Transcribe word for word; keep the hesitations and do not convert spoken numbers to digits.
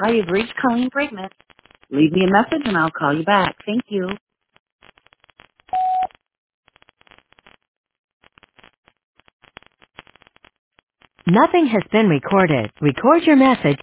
Hi, you've reached Colleen Brigman. Leave me a message and I'll call you back. Thank you. Nothing has been recorded. Record your message